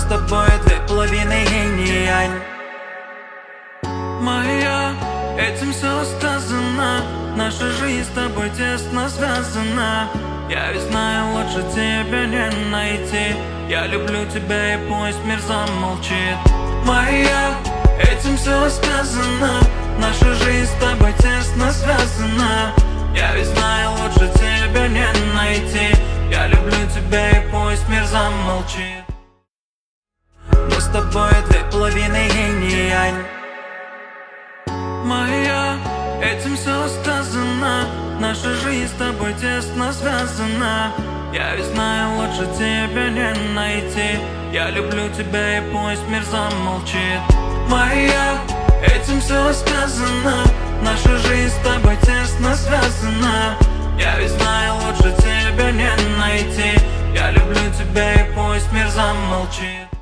тобой две половины инь-янь. Моя, этим все сказано. Наша жизнь с тобой тесно связана. Я ведь знаю, лучше тебя не найти. Я люблю тебя, и пусть мир замолчит. Моя, этим все сказано. Наша жизнь с тобой тесно связана. Я ведь знаю, лучше тебя не найти. Я люблю тебя, и пусть мир замолчит. Мы с тобой две половины инь-янь. Моя, этим все сказано. Наша жизнь с тобой тесно связана. Я ведь знаю, лучше тебя не найти. Я люблю тебя, и пусть мир замолчит. Моя, этим все сказано. Наша жизнь с тобой тесно связана. Я ведь знаю, лучше тебя не найти. Я люблю тебя, и пусть мир замолчит.